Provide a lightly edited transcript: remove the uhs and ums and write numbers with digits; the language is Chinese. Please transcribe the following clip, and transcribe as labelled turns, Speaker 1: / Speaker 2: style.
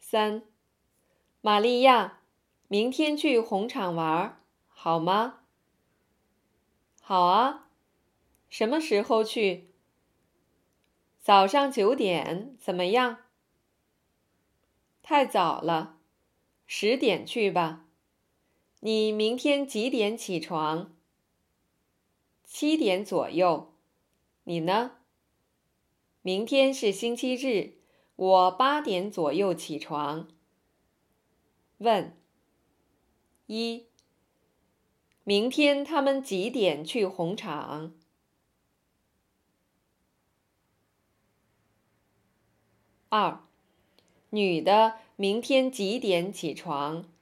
Speaker 1: 3. 玛利亚，明天去红场玩，好吗？好啊。什么时候去？早上9点，怎么样？太早了，10点去吧。你明天几点起床？7点左右。你呢？明天是星期日，我8点左右起床。问： 1. 明天他们几点去红场？2. 女的明天几点起床？